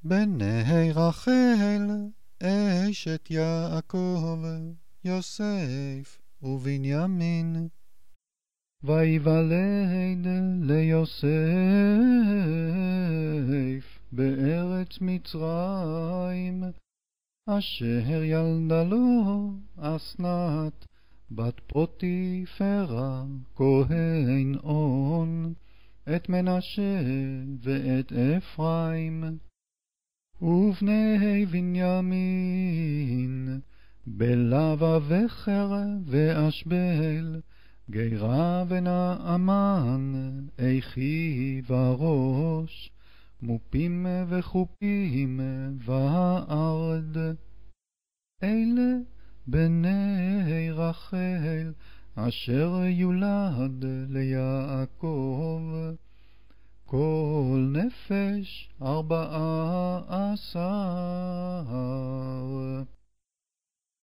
בני רחל, אשת יעקב, יוסף ובנימין. ויוולד ליוסף בארץ מצרים, אשר ילדה לו אסנת, בת פוטיפרה כהן און, את מנשה ואת אפרים. ובני בנימין, בלבה וחר ואשבל, גירה ונעמן, איכי וראש, מופים וחופים וארד. אלה בני רחל, אשר יולד ליעקב. כל נפש 14